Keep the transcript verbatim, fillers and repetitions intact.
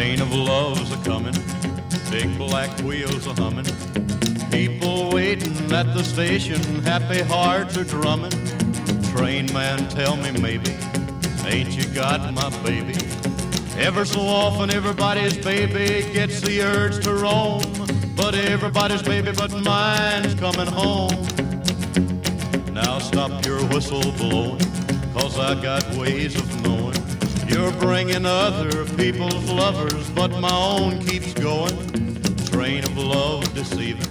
Train of love's a-comin', big black wheels a-hummin', people waiting at the station, happy hearts are drummin'. Train man, tell me maybe, ain't you got my baby? Ever so often everybody's baby gets the urge to roam, but everybody's baby but mine's coming home. Now stop your whistle blowing, 'cause I got ways of knowing you're bringing other people's lovers, but my own keeps going. Train of love deceiving,